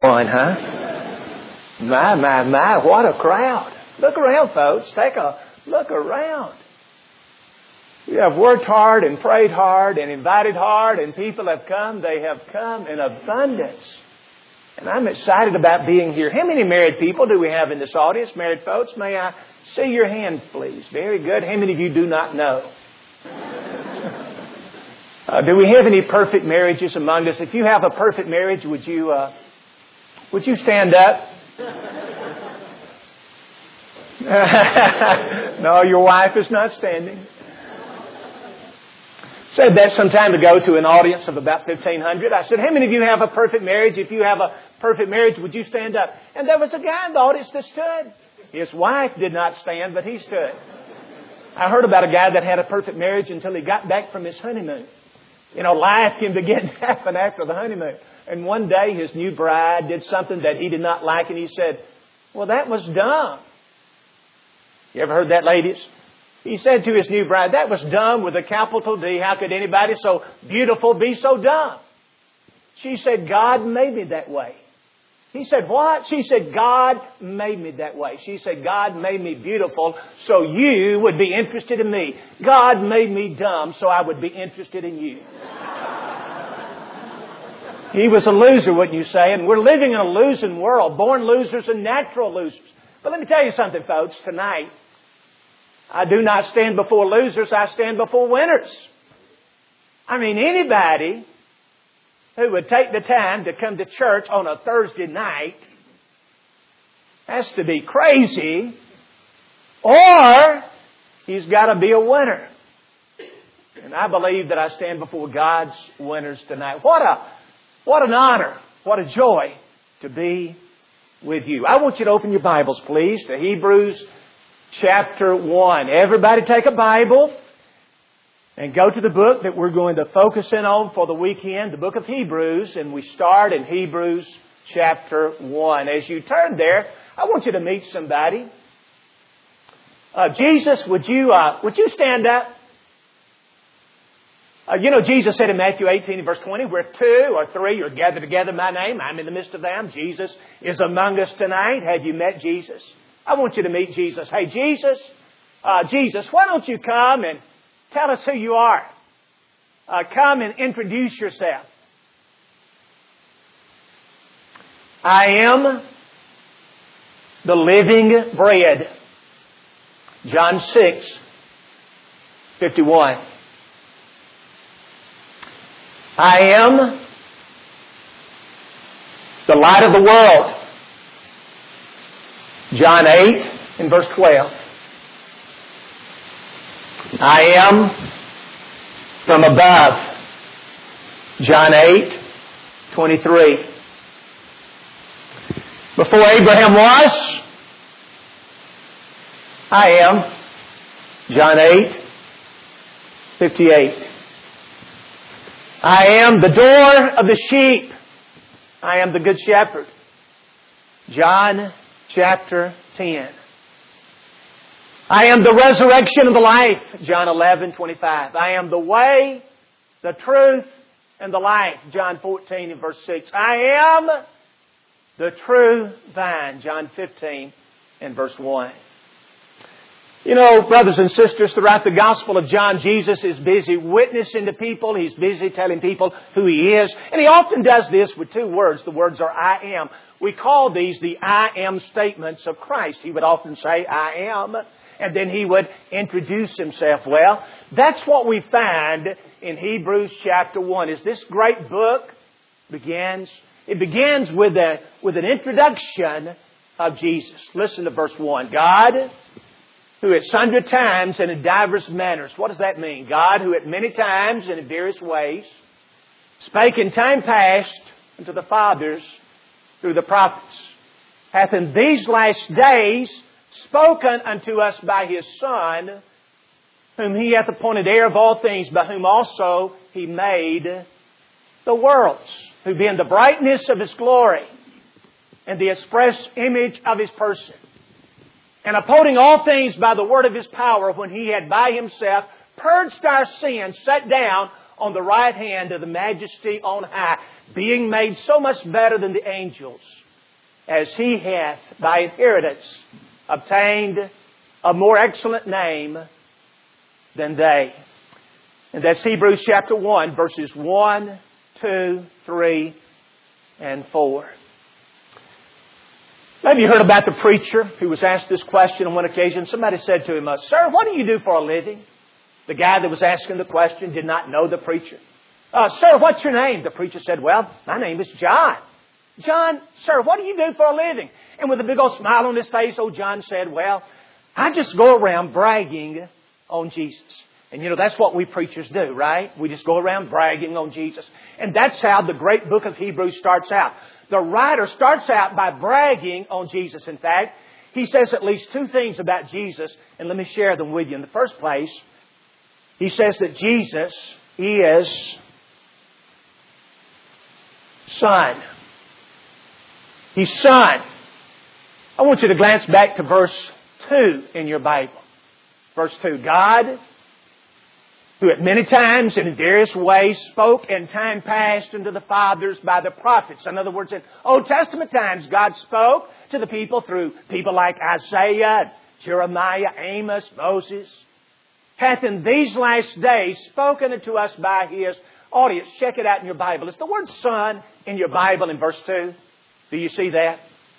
One, huh? My, what a crowd. Look around, folks. Take a look around. You have worked hard and prayed hard and invited hard, and people have come. They have come in abundance. And I'm excited about being here. How many married people do we have in this audience? Married folks, may I see your hand, please? Very good. How many of you do not know? Do we have any perfect marriages among us? If you have a perfect marriage, would you stand up? No, your wife is not standing. Said that some time ago to an audience of about 1,500. I said, how many of you have a perfect marriage? If you have a perfect marriage, would you stand up? And there was a guy in the audience that stood. His wife did not stand, but he stood. I heard about a guy that had a perfect marriage until he got back from his honeymoon. You know, life can begin to happen after the honeymoon. And one day his new bride did something that he did not like, and he said, well, that was dumb. You ever heard that, ladies? He said to his new bride, that was dumb with a capital D. How could anybody so beautiful be so dumb? She said, God made me that way. He said, what? She said, God made me that way. She said, God made me beautiful so you would be interested in me. God made me dumb so I would be interested in you. He was a loser, wouldn't you say? And we're living in a losing world, born losers and natural losers. But let me tell you something, folks, tonight. I do not stand before losers, I stand before winners. I mean, anybody who would take the time to come to church on a Thursday night has to be crazy, or he's got to be a winner. And I believe that I stand before God's winners tonight. What an honor, what a joy to be with you. I want you to open your Bibles, please, to Hebrews chapter 1. Everybody take a Bible and go to the book that we're going to focus in on for the weekend, the book of Hebrews, and we start in Hebrews chapter 1. As you turn there, I want you to meet somebody. Jesus, would you stand up? Jesus said in Matthew 18 verse 20, where 2 or 3 are gathered together in my name, I'm in the midst of them. Jesus is among us tonight. Have you met Jesus? I want you to meet Jesus. Hey, Jesus, why don't you come and tell us who you are? Come and introduce yourself. I am the living bread. John 6:51. I am the light of the world. John 8 and verse 12. I am from above. John 8:23. Before Abraham was, I am. John 8:58. I am the door of the sheep. I am the good shepherd. John chapter 10. I am the resurrection and the life. John 11:25. I am the way, the truth, and the life. John 14 and verse 6. I am the true vine. John 15 and verse 1. You know, brothers and sisters, throughout the Gospel of John, Jesus is busy witnessing to people. He's busy telling people who He is. And He often does this with 2 words. The words are I am. We call these the I am statements of Christ. He would often say, I am. And then He would introduce Himself. Well, that's what we find in Hebrews chapter 1. As this great book begins, it begins with an introduction of Jesus. Listen to verse 1. God, who at sundry times and in divers manners. What does that mean? God, who at many times and in various ways spake in time past unto the fathers through the prophets, hath in these last days spoken unto us by His Son, whom He hath appointed heir of all things, by whom also He made the worlds, who being the brightness of His glory and the express image of His person, and upholding all things by the word of His power, when He had by Himself purged our sins, sat down on the right hand of the Majesty on high, being made so much better than the angels, as He hath by inheritance obtained a more excellent name than they. And that's Hebrews chapter 1, verses 1, 2, 3, and 4. Maybe you heard about the preacher who was asked this question on one occasion. Somebody said to him, "Sir, what do you do for a living?" The guy that was asking the question did not know the preacher. "Sir, what's your name?" The preacher said, "Well, my name is John." "John, sir, what do you do for a living?" And with a big old smile on his face, old John said, "Well, I just go around bragging on Jesus." And that's what we preachers do, right? We just go around bragging on Jesus. And that's how the great book of Hebrews starts out. The writer starts out by bragging on Jesus. In fact, he says at least two things about Jesus, and let me share them with you. In the first place, he says that Jesus is Son. He's Son. I want you to glance back to verse 2 in your Bible. Verse 2, God, who at many times and in various ways spoke in time past unto the fathers by the prophets. In other words, in Old Testament times, God spoke to the people through people like Isaiah, Jeremiah, Amos, Moses. Hath in these last days spoken unto us by His audience. Check it out in your Bible. It's the word Son in your Bible in verse 2. Do you see that?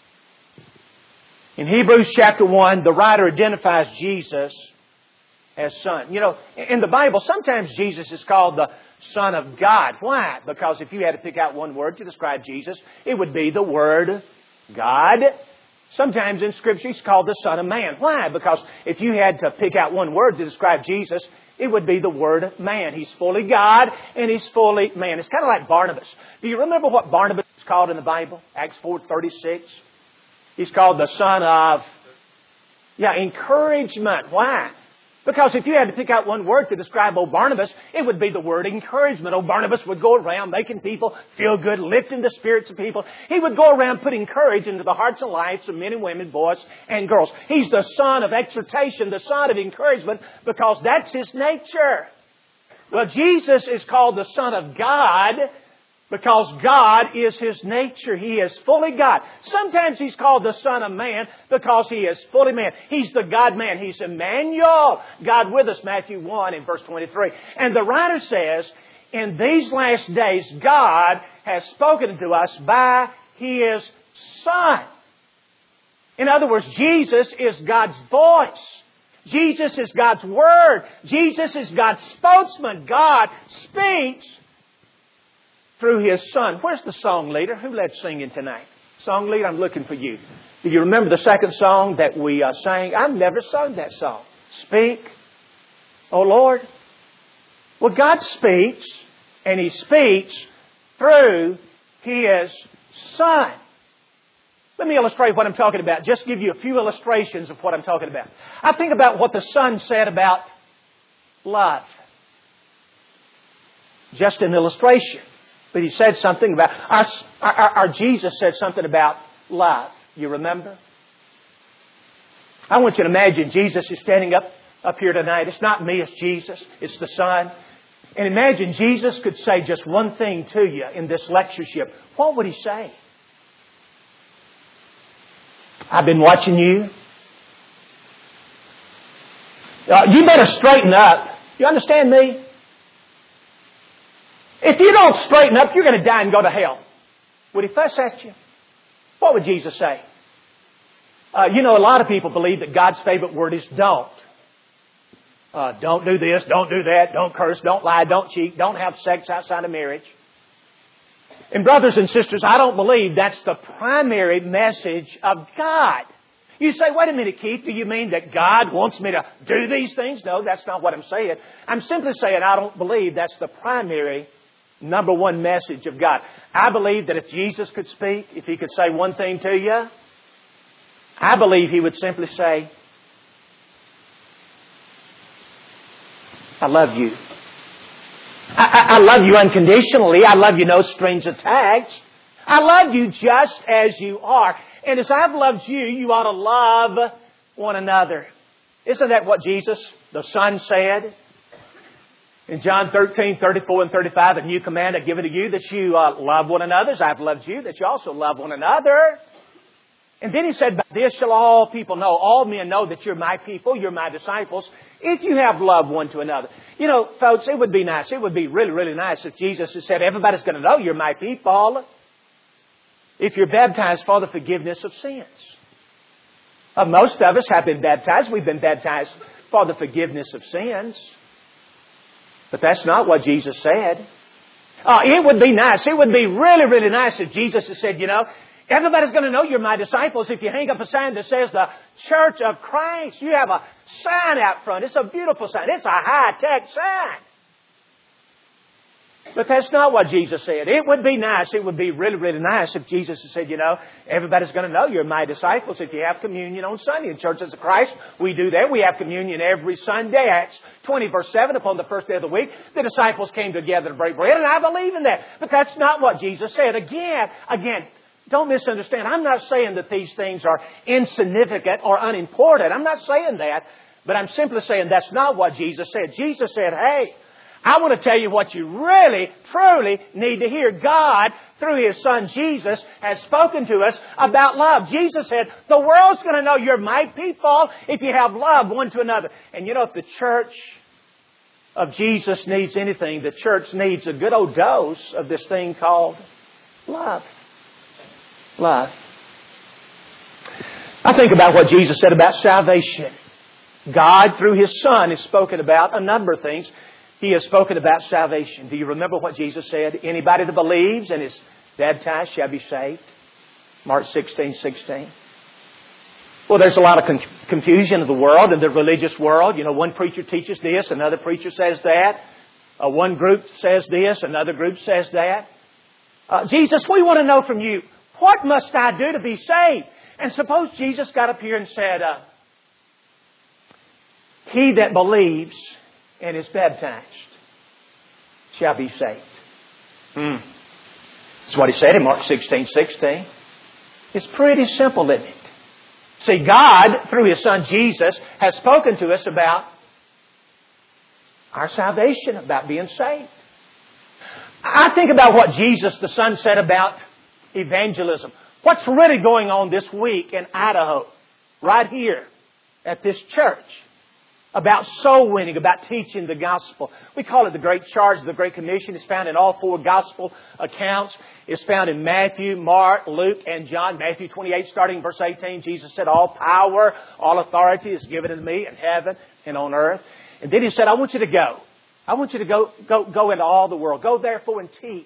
In Hebrews chapter 1, the writer identifies Jesus as Son. In the Bible, sometimes Jesus is called the Son of God. Why? Because if you had to pick out one word to describe Jesus, it would be the word God. Sometimes in Scripture, He's called the Son of Man. Why? Because if you had to pick out one word to describe Jesus, it would be the word man. He's fully God and He's fully man. It's kind of like Barnabas. Do you remember what Barnabas is called in the Bible? Acts 4:36. He's called the son of, encouragement. Why? Because if you had to pick out one word to describe old Barnabas, it would be the word encouragement. Old Barnabas would go around making people feel good, lifting the spirits of people. He would go around putting courage into the hearts and lives of men and women, boys and girls. He's the son of exhortation, the son of encouragement, because that's His nature. Well, Jesus is called the Son of God because God is His nature. He is fully God. Sometimes He's called the Son of Man because He is fully man. He's the God-man. He's Emmanuel, God with us, Matthew 1 in verse 23. And the writer says, in these last days, God has spoken to us by His Son. In other words, Jesus is God's voice. Jesus is God's Word. Jesus is God's spokesman. God speaks through His Son. Where's the song leader? Who led singing tonight? Song leader, I'm looking for you. Do you remember the second song that we sang? I've never sung that song. Speak, O Lord. Well, God speaks, and He speaks through His Son. Let me illustrate what I'm talking about. Just give you a few illustrations of what I'm talking about. I think about what the Son said about love. Just an illustration. But He said something about, our Jesus said something about love. You remember? I want you to imagine Jesus is standing up here tonight. It's not me, it's Jesus. It's the Son. And imagine Jesus could say just one thing to you in this lectureship. What would He say? I've been watching you. You better straighten up. You understand me? If you don't straighten up, you're going to die and go to hell. Would He fuss at you? What would Jesus say? A lot of people believe that God's favorite word is don't. Don't do this, don't do that, don't curse, don't lie, don't cheat, don't have sex outside of marriage. And brothers and sisters, I don't believe that's the primary message of God. You say, wait a minute, Keith, do you mean that God wants me to do these things? No, that's not what I'm saying. I'm simply saying I don't believe that's the primary number one message of God. I believe that if Jesus could speak, if He could say one thing to you, I believe He would simply say, I love you. I love you unconditionally. I love you no strings attached. I love you just as you are. And as I've loved you, you ought to love one another. Isn't that what Jesus, the Son, said? In John 13, 34 and 35, a new command I give unto you, that you love one another as I have loved you, that you also love one another. And then He said, by this shall all people know, all men know that you're my people, you're my disciples, if you have love one to another. You know, folks, it would be nice. It would be really, really nice if Jesus had said, everybody's going to know you're my people if you're baptized for the forgiveness of sins. Most of us have been baptized. We've been baptized for the forgiveness of sins. But that's not what Jesus said. It would be nice. It would be really, really nice if Jesus had said, you know, everybody's going to know you're my disciples if you hang up a sign that says the Church of Christ. You have a sign out front. It's a beautiful sign. It's a high-tech sign. But that's not what Jesus said. It would be nice. It would be really, really nice if Jesus had said, you know, everybody's going to know you're my disciples if you have communion on Sunday. In Churches of Christ, we do that. We have communion every Sunday. Acts 20, verse 7, upon the first day of the week, the disciples came together to break bread, and I believe in that. But that's not what Jesus said. Again, don't misunderstand. I'm not saying that these things are insignificant or unimportant. I'm not saying that. But I'm simply saying that's not what Jesus said. Jesus said, hey, I want to tell you what you really, truly need to hear. God, through His Son Jesus, has spoken to us about love. Jesus said, the world's going to know you're my people if you have love one to another. And you know, if the church of Jesus needs anything, the church needs a good old dose of this thing called love. Love. I think about what Jesus said about salvation. God, through His Son, has spoken about a number of things. He has spoken about salvation. Do you remember what Jesus said? Anybody that believes and is baptized shall be saved. Mark 16:16. Well, there's a lot of confusion in the world, in the religious world. You know, one preacher teaches this, another preacher says that. One group says this, another group says that. Jesus, we want to know from you, what must I do to be saved? And suppose Jesus got up here and said, he that believes and is baptized shall be saved. That's what He said in Mark 16:16. It's pretty simple, isn't it? See, God, through His Son Jesus, has spoken to us about our salvation, about being saved. I think about what Jesus the Son said about evangelism. What's really going on this week in Idaho, right here at this church? About soul winning, about teaching the gospel. We call it the Great Charge, the Great Commission. It's found in all four gospel accounts. It's found in Matthew, Mark, Luke, and John. Matthew 28, starting verse 18, Jesus said, all power, all authority is given to me in heaven and on earth. And then He said, I want you to go. I want you to go into all the world. Go therefore and teach.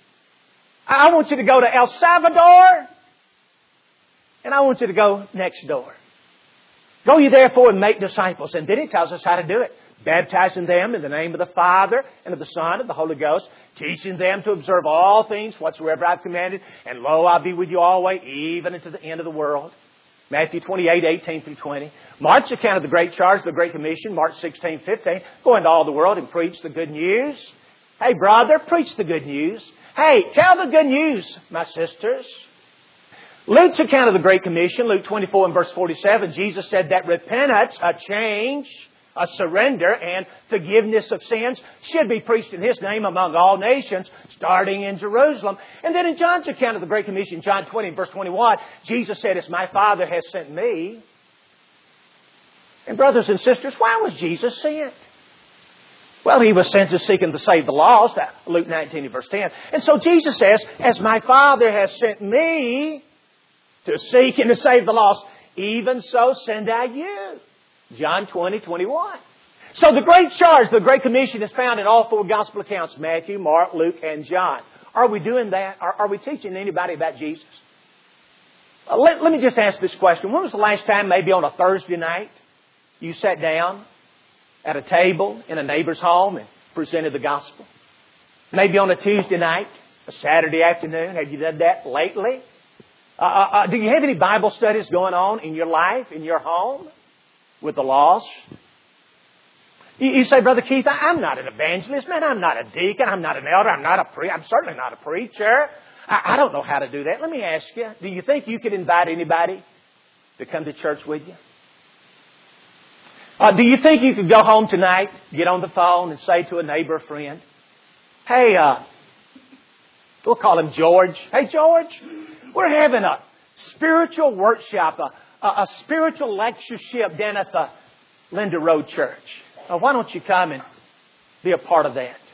I want you to go to El Salvador. And I want you to go next door. Go ye therefore and make disciples. And then He tells us how to do it. Baptizing them in the name of the Father and of the Son and of the Holy Ghost. Teaching them to observe all things whatsoever I've commanded. And lo, I'll be with you always, even unto the end of the world. Matthew 28, 18 through 20. Mark's account of the Great Charge, the Great Commission. Mark 16, 15. Go into all the world and preach the good news. Hey, brother, preach the good news. Hey, tell the good news, my sisters. Luke's account of the Great Commission, Luke 24 and verse 47, Jesus said that repentance, a change, a surrender, and forgiveness of sins should be preached in His name among all nations, starting in Jerusalem. And then in John's account of the Great Commission, John 20 and verse 21, Jesus said, as my Father has sent me. And brothers and sisters, why was Jesus sent? Well, He was sent to seek and to save the lost, Luke 19 and verse 10. And so Jesus says, as my Father has sent me to seek and to save the lost, even so send I you. John 20, 21. So the Great Charge, the Great Commission is found in all four Gospel accounts, Matthew, Mark, Luke, and John. Are we doing that? Are we teaching anybody about Jesus? Let me just ask this question. When was the last time, maybe on a Thursday night, you sat down at a table in a neighbor's home and presented the gospel? Maybe on a Tuesday night, a Saturday afternoon. Have you done that lately? Do you have any Bible studies going on in your life, in your home, with the lost? You say, Brother Keith, I'm not an evangelist, man. I'm not a deacon. I'm not an elder. I'm certainly not a preacher. I don't know how to do that. Let me ask you, do you think you could invite anybody to come to church with you? Do you think you could go home tonight, get on the phone and say to a neighbor or friend, hey, we'll call him George. Hey, George, we're having a spiritual workshop, a spiritual lectureship down at the Linda Road Church. Why don't you come and be a part of that?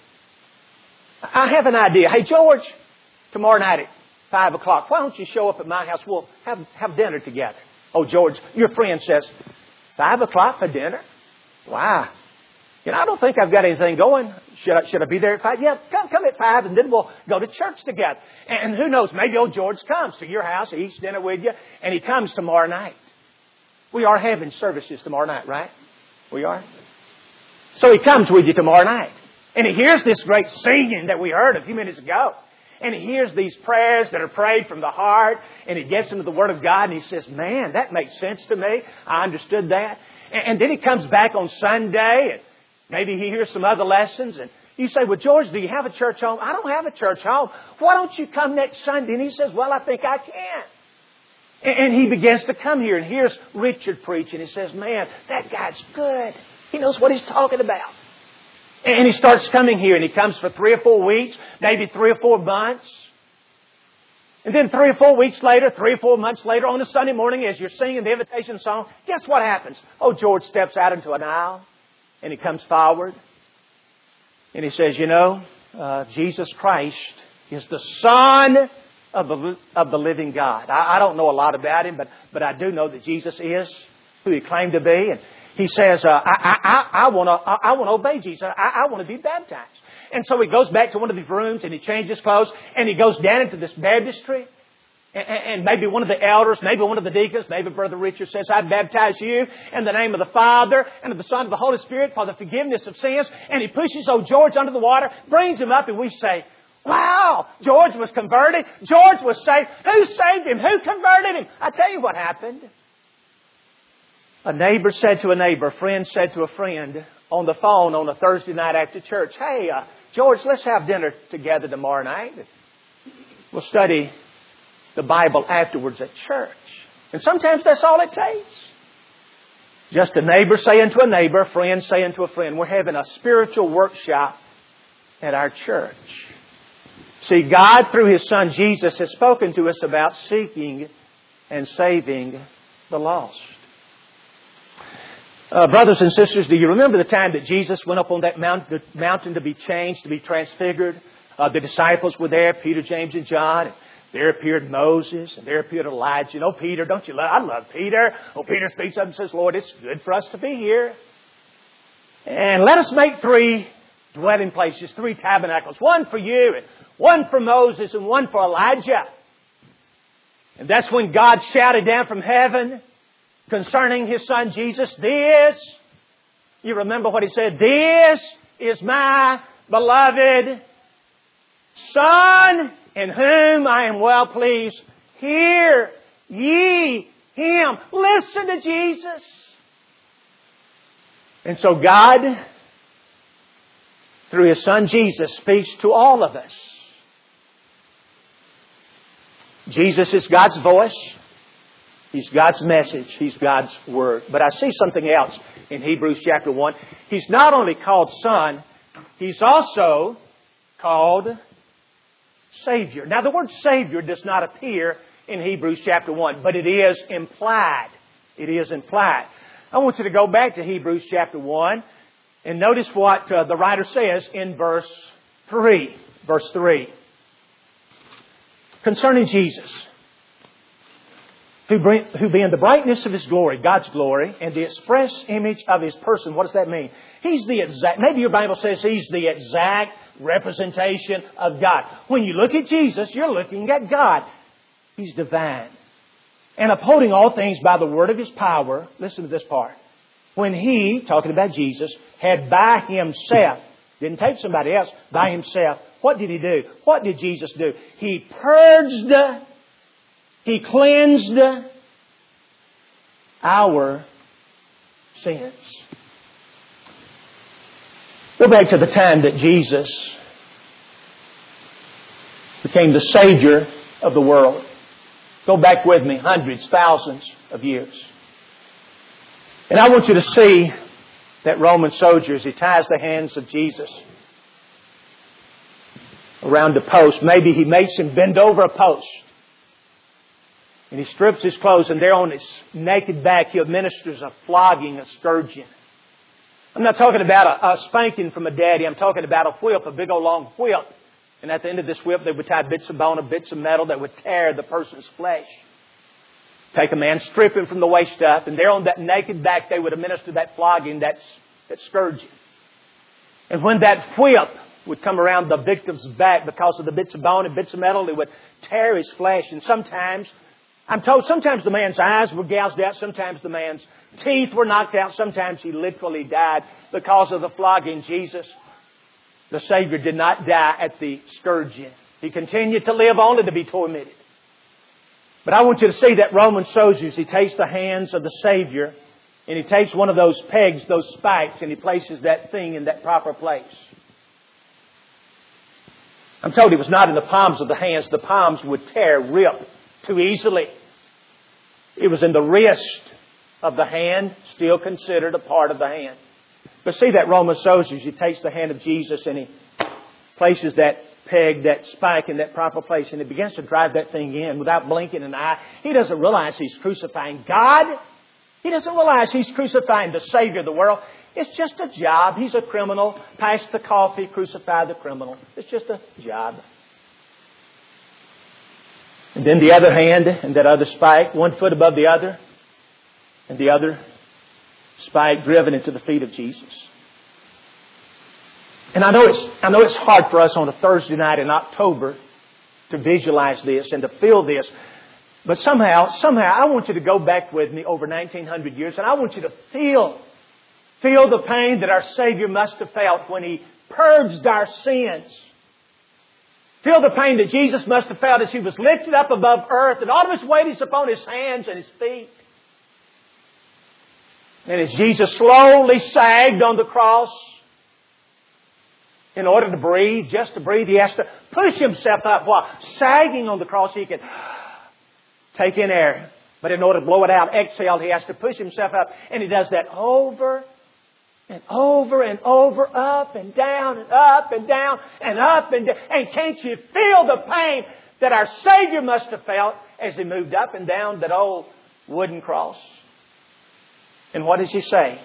I have an idea. Hey, George, tomorrow night at 5 o'clock, why don't you show up at my house? We'll have dinner together. Oh, George, your friend says, 5 o'clock for dinner? Wow. I don't think I've got anything going. Should I be there at 5? Yeah, come at 5 and then we'll go to church together. And who knows, maybe old George comes to your house, he eats dinner with you, and he comes tomorrow night. We are having services tomorrow night, right? We are. So he comes with you tomorrow night. And he hears this great singing that we heard a few minutes ago. And he hears these prayers that are prayed from the heart. And he gets into the Word of God and he says, man, that makes sense to me. I understood that. And then he comes back on Sunday and maybe he hears some other lessons. And you say, well, George, do you have a church home? I don't have a church home. Why don't you come next Sunday? And he says, well, I think I can. And he begins to come here and hears Richard preach. And he says, man, that guy's good. He knows what he's talking about. And he starts coming here and he comes for 3 or 4 weeks, maybe 3 or 4 months. And then 3 or 4 weeks later, 3 or 4 months later, on a Sunday morning as you're singing the invitation song, guess what happens? Oh, George steps out into an aisle and he comes forward and he says, Jesus Christ is the Son of the living God. I don't know a lot about Him, but I do know that Jesus is who He claimed to be. And he says, I want to obey Jesus. I want to be baptized. And so he goes back to one of these rooms and he changes clothes and he goes down into this baptistry. And maybe one of the elders, maybe one of the deacons, maybe Brother Richard says, I baptize you in the name of the Father and of the Son and of the Holy Spirit for the forgiveness of sins. And he pushes old George under the water, brings him up, and we say, wow, George was converted. George was saved. Who saved him? Who converted him? I tell you what happened. A neighbor said to a neighbor, a friend said to a friend on the phone on a Thursday night after church, hey, George, let's have dinner together tomorrow night. We'll study the Bible afterwards at church. And sometimes that's all it takes. Just a neighbor saying to a neighbor, a friend saying to a friend, we're having a spiritual workshop at our church. See, God, through His Son Jesus, has spoken to us about seeking and saving the lost. Brothers and sisters, do you remember the time that Jesus went up on that mountain to be changed, to be transfigured? The disciples were there, Peter, James, and John. And there appeared Moses, and there appeared Elijah. Peter, don't you love? I love Peter. Peter speaks up and says, Lord, it's good for us to be here. And let us make 3 dwelling places, 3 tabernacles. One for you, and one for Moses, and one for Elijah. And that's when God shouted down from heaven concerning His Son Jesus, you remember what He said, this is my beloved Son, in whom I am well pleased. Hear ye Him. Listen to Jesus. And so God, through His Son Jesus, speaks to all of us. Jesus is God's voice. He's God's message. He's God's Word. But I see something else in Hebrews chapter 1. He's not only called Son, He's also called Savior. Now the word Savior does not appear in Hebrews chapter 1, but it is implied. It is implied. I want you to go back to Hebrews chapter 1 and notice what the writer says in verse 3. Verse 3. Concerning Jesus, who being the brightness of His glory, God's glory, and the express image of His person. What does that mean? He's the exact, maybe your Bible says He's the exact representation of God. When you look at Jesus, you're looking at God. He's divine. And upholding all things by the word of His power, listen to this part. When He, talking about Jesus, had by Himself, didn't take somebody else, by Himself, what did He do? What did Jesus do? He purged, He cleansed our sins. Go back to the time that Jesus became the Savior of the world. Go back with me hundreds, thousands of years. And I want you to see that Roman soldier as he ties the hands of Jesus around a post. Maybe he makes him bend over a post. And he strips his clothes, and there on his naked back he administers a flogging, a scourging. I'm not talking about a spanking from a daddy. I'm talking about a whip, a big old long whip. And at the end of this whip, they would tie bits of bone and bits of metal that would tear the person's flesh. Take a man, strip him from the waist up, and there on that naked back they would administer that flogging, that scourging. And when that whip would come around the victim's back because of the bits of bone and bits of metal, it would tear his flesh. And sometimes, I'm told, sometimes the man's eyes were gouged out, sometimes the man's teeth were knocked out, sometimes he literally died because of the flogging. Jesus, the Savior, did not die at the scourging. He continued to live only to be tormented. But I want you to see that Roman soldier, he takes the hands of the Savior and he takes one of those pegs, those spikes, and he places that thing in that proper place. I'm told it was not in the palms of the hands. The palms would tear, rip too easily. It was in the wrist of the hand, still considered a part of the hand. But see that Roman soldier, he takes the hand of Jesus and he places that peg, that spike in that proper place, and he begins to drive that thing in without blinking an eye. He doesn't realize he's crucifying God. He doesn't realize he's crucifying the Savior of the world. It's just a job. He's a criminal. Pass the coffee, crucify the criminal. It's just a job. And then the other hand and that other spike, 1 foot above the other, and the other spike driven into the feet of Jesus. And I know it's hard for us on a Thursday night in October to visualize this and to feel this. But somehow I want you to go back with me over 1900 years, and I want you to feel the pain that our Savior must have felt when He purged our sins. Feel the pain that Jesus must have felt as He was lifted up above earth and all of His weight is upon His hands and His feet. And as Jesus slowly sagged on the cross, in order to breathe, just to breathe, He has to push Himself up. While sagging on the cross, He can take in air. But in order to blow it out, exhale, He has to push Himself up. And He does that over and over and over, up and down and up and down and up and down. And can't you feel the pain that our Savior must have felt as He moved up and down that old wooden cross? And what does He say?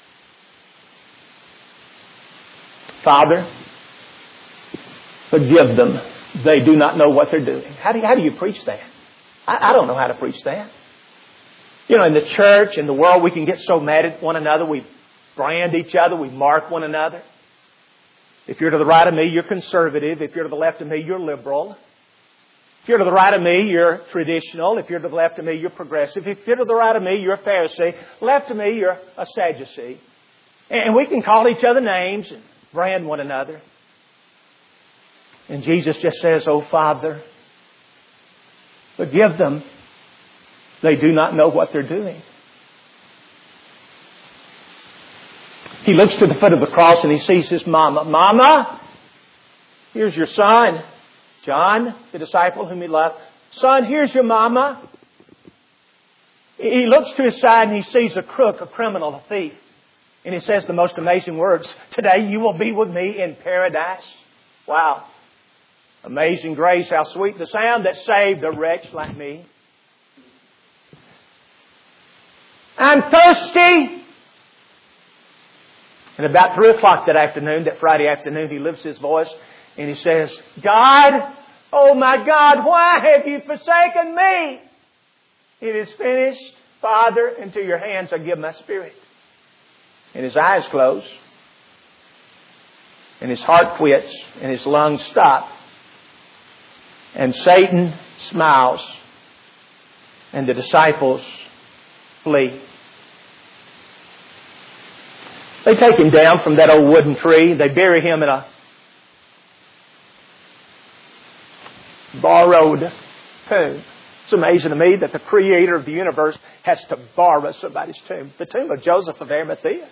Father, forgive them. They do not know what they're doing. How do you preach that? I don't know how to preach that. You know, in the church, in the world, we can get so mad at one another. We brand each other. We mark one another. If you're to the right of me, you're conservative. If you're to the left of me, you're liberal. If you're to the right of me, you're traditional. If you're to the left of me, you're progressive. If you're to the right of me, you're a Pharisee. Left of me, you're a Sadducee. And we can call each other names and brand one another. And Jesus just says, "Oh, Father, forgive them. They do not know what they're doing." He looks to the foot of the cross and he sees his mama. "Mama, here's your son." John, the disciple whom he loved. "Son, here's your mama." He looks to his side and he sees a crook, a criminal, a thief. And he says the most amazing words, "Today you will be with me in paradise." Wow. Amazing grace, how sweet the sound that saved a wretch like me. "I'm thirsty." And about 3 o'clock that afternoon, that Friday afternoon, he lifts his voice and he says, "God, oh my God, why have you forsaken me? It is finished. Father, into your hands I give my spirit." And his eyes close. And his heart quits. And his lungs stop. And Satan smiles. And the disciples flee. They take him down from that old wooden tree. They bury him in a borrowed tomb. It's amazing to me that the Creator of the universe has to borrow somebody's tomb. The tomb of Joseph of Arimathea.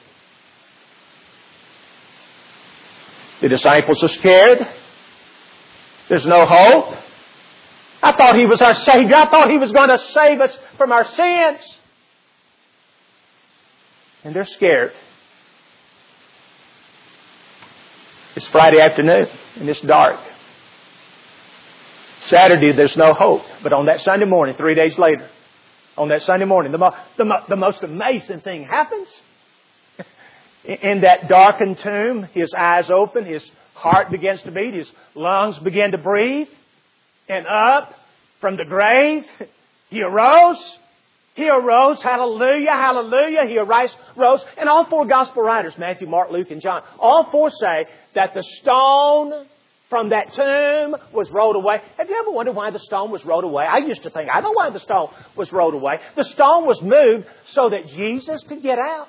The disciples are scared. There's no hope. I thought He was our Savior. I thought He was going to save us from our sins. And they're scared. It's Friday afternoon and it's dark. Saturday, there's no hope. But on that Sunday morning, 3 days later, on that Sunday morning, the most amazing thing happens. In that darkened tomb, his eyes open, his heart begins to beat, his lungs begin to breathe. And up from the grave, He arose. He arose. Hallelujah, hallelujah. He rose. And all four gospel writers, Matthew, Mark, Luke, and John, all four say that the stone from that tomb was rolled away. Have you ever wondered why the stone was rolled away? I used to think, I know why the stone was rolled away. The stone was moved so that Jesus could get out.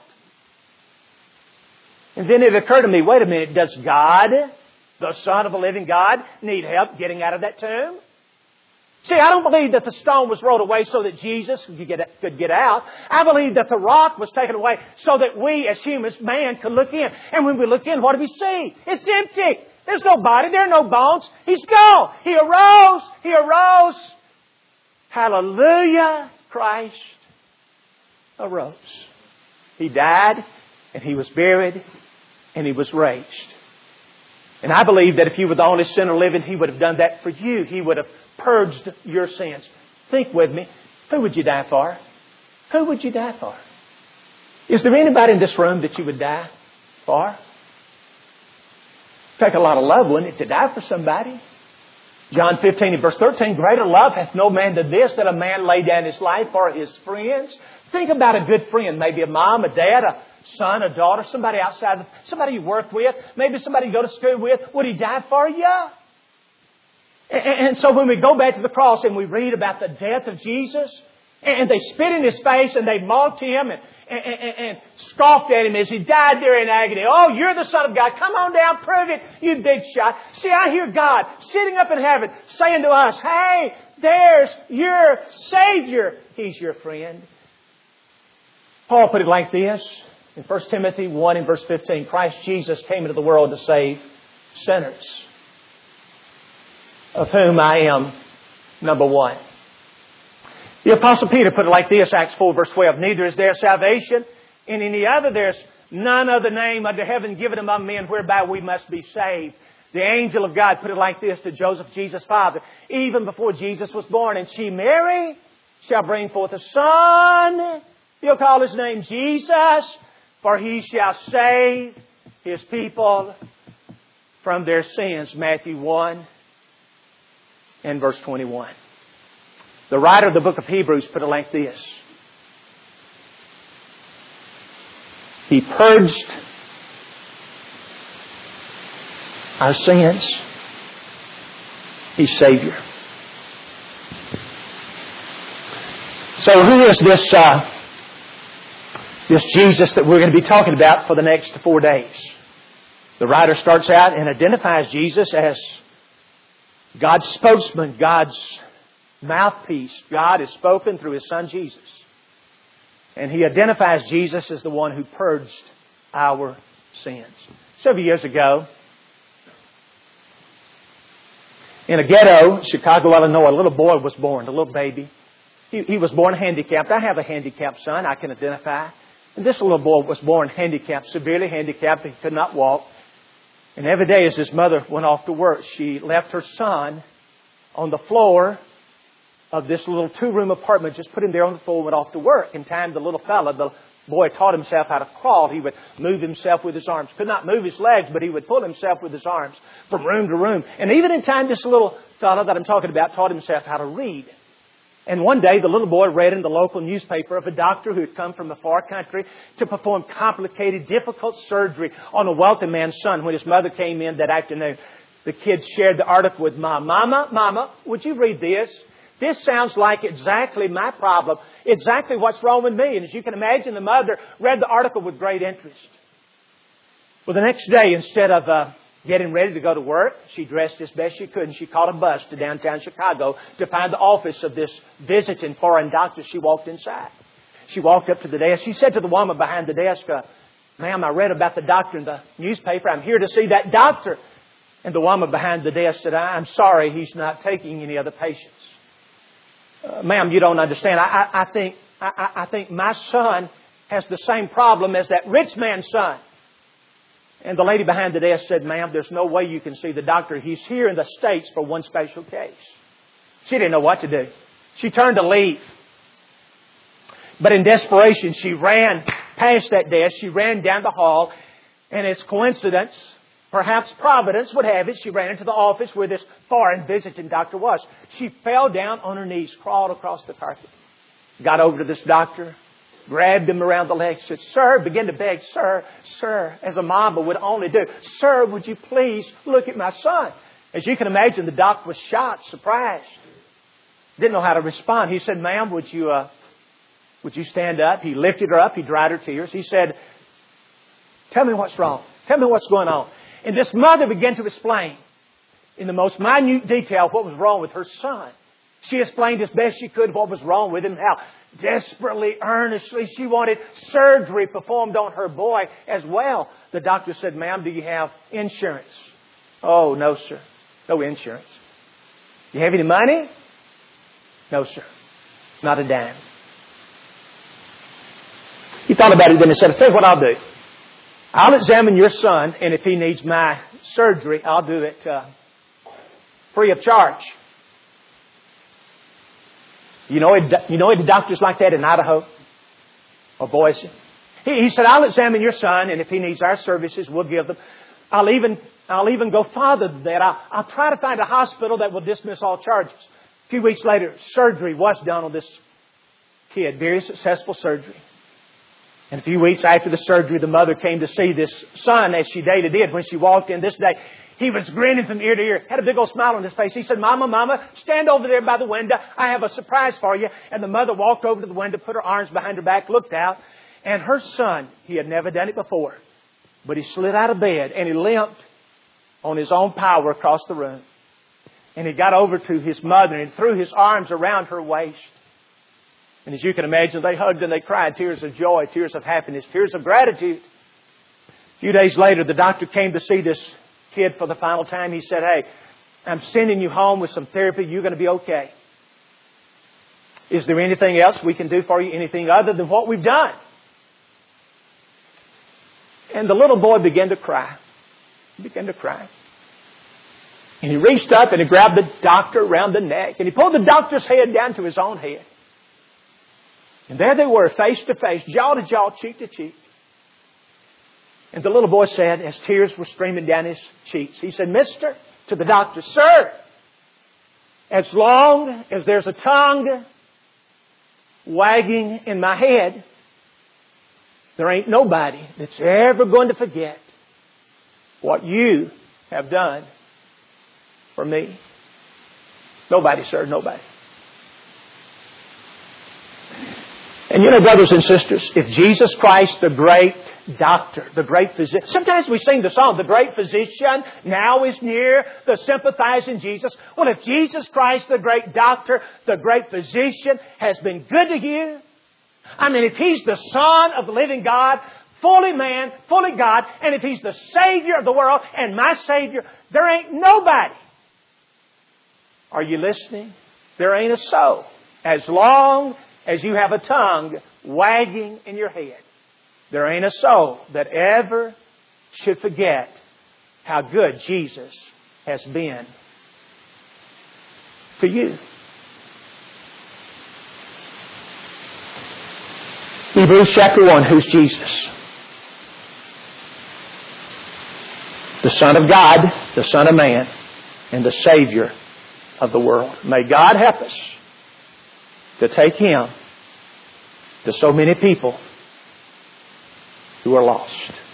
And then it occurred to me, wait a minute, does God, the Son of the living God, need help getting out of that tomb? See, I don't believe that the stone was rolled away so that Jesus could get out. I believe that the rock was taken away so that we as humans, man, could look in. And when we look in, what do we see? It's empty. There's no body. There are no bones. He's gone. He arose. He arose. Hallelujah. Christ arose. He died and He was buried and He was raised. And I believe that if you were the only sinner living, He would have done that for you. He would have purged your sins. Think with me. Who would you die for? Who would you die for? Is there anybody in this room that you would die for? Take a lot of love, wouldn't it, to die for somebody? John 15 and verse 13, greater love hath no man than this, that a man lay down his life for his friends. Think about a good friend, maybe a mom, a dad, a son, a daughter, somebody outside, somebody you work with, maybe somebody you go to school with. Would he die for you? And so when we go back to the cross and we read about the death of Jesus, and they spit in His face and they mocked Him and scoffed at Him as He died there in agony. Oh, you're the Son of God. Come on down, prove it, you big shot. See, I hear God sitting up in heaven saying to us, hey, there's your Savior. He's your friend. Paul put it like this in 1 Timothy 1 and verse 15. Christ Jesus came into the world to save sinners, of whom I am number one. The Apostle Peter put it like this, Acts 4 verse 12. Neither is there salvation in any other. There's none other name under heaven given among men whereby we must be saved. The angel of God put it like this to Joseph, Jesus' father. Even before Jesus was born, and she, Mary, shall bring forth a son. He'll call His name Jesus, for He shall save His people from their sins. Matthew 1 and verse 21. The writer of the book of Hebrews put it like this. He purged our sins. He's Savior. So who is this Jesus that we're going to be talking about for the next 4 days? The writer starts out and identifies Jesus as God's spokesman, God's mouthpiece. God has spoken through His Son Jesus. And he identifies Jesus as the one who purged our sins. Several years ago, in a ghetto, Chicago, Illinois, a little boy was born, a little baby. He was born handicapped. I have a handicapped son I can identify. And this little boy was born handicapped, severely handicapped. He could not walk. And every day as his mother went off to work, she left her son on the floor of this little 2-room apartment, just put him there on the floor and went off to work. In time, the little fella, the boy taught himself how to crawl. He would move himself with his arms. Could not move his legs, but he would pull himself with his arms from room to room. And even in time, this little fella that I'm talking about taught himself how to read. And one day, the little boy read in the local newspaper of a doctor who had come from a far country to perform complicated, difficult surgery on a wealthy man's son. When his mother came in that afternoon, the kid shared the article with Mom. Mama, would you read this? This sounds like exactly my problem, exactly what's wrong with me. And as you can imagine, the mother read the article with great interest. Well, the next day, instead of getting ready to go to work, she dressed as best she could and she caught a bus to downtown Chicago to find the office of this visiting foreign doctor. She walked inside. She walked up to the desk. She said to the woman behind the desk, ma'am, I read about the doctor in the newspaper. I'm here to see that doctor. And the woman behind the desk said, I'm sorry, he's not taking any other patients. Ma'am, you don't understand. I think my son has the same problem as that rich man's son. And the lady behind the desk said, "Ma'am, there's no way you can see the doctor. He's here in the States for one special case." She didn't know what to do. She turned to leave. But in desperation, she ran past that desk. She ran down the hall. And as coincidence, perhaps Providence would have it, she ran into the office where this foreign visiting doctor was. She fell down on her knees, crawled across the carpet, got over to this doctor, grabbed him around the leg, said, "Sir," began to beg, "Sir, sir," as a mama would only do. "Sir, would you please look at my son?" As you can imagine, the doctor was shocked, surprised. Didn't know how to respond. He said, "Ma'am, would you stand up?" He lifted her up. He dried her tears. He said, "Tell me what's wrong. Tell me what's going on." And this mother began to explain in the most minute detail what was wrong with her son. She explained as best she could what was wrong with him, how desperately, earnestly she wanted surgery performed on her boy as well. The doctor said, "Ma'am, do you have insurance?" "Oh, no, sir. No insurance." "Do you have any money?" "No, sir. Not a dime." He thought about it then and said, "I'll tell you what I'll do. I'll examine your son, and if he needs my surgery, I'll do it free of charge." You know any doctors like that in Idaho or Boise? He said, "I'll examine your son, and if he needs our services, we'll give them. I'll even go farther than that. I'll try to find a hospital that will dismiss all charges." A few weeks later, surgery was done on this kid. Very successful surgery. And a few weeks after the surgery, the mother came to see this son as she daily did. When she walked in this day, he was grinning from ear to ear, had a big old smile on his face. He said, Mama, stand over there by the window. I have a surprise for you." And the mother walked over to the window, put her arms behind her back, looked out. And her son, he had never done it before, but he slid out of bed and he limped on his own power across the room. And he got over to his mother and threw his arms around her waist. And as you can imagine, they hugged and they cried tears of joy, tears of happiness, tears of gratitude. A few days later, the doctor came to see this kid for the final time. He said, "Hey, I'm sending you home with some therapy. You're going to be okay. Is there anything else we can do for you? Anything other than what we've done?" And the little boy began to cry. He began to cry. And he reached up and he grabbed the doctor around the neck. And he pulled the doctor's head down to his own head. And there they were, face to face, jaw to jaw, cheek to cheek. And the little boy said, as tears were streaming down his cheeks, he said, "Mister," to the doctor, "Sir, as long as there's a tongue wagging in my head, there ain't nobody that's ever going to forget what you have done for me." Nobody, sir, nobody. And you know, brothers and sisters, if Jesus Christ, the great doctor, the great physician, sometimes we sing the song, "The great physician now is near, the sympathizing Jesus." Well, if Jesus Christ, the great doctor, the great physician, has been good to you, I mean, if He's the Son of the living God, fully man, fully God, and if He's the Savior of the world and my Savior, there ain't nobody. Are you listening? There ain't a soul. As long as you have a tongue wagging in your head, there ain't a soul that ever should forget how good Jesus has been to you. Hebrews chapter 1, who's Jesus? The Son of God, the Son of Man, and the Savior of the world. May God help us to take Him to so many people who are lost.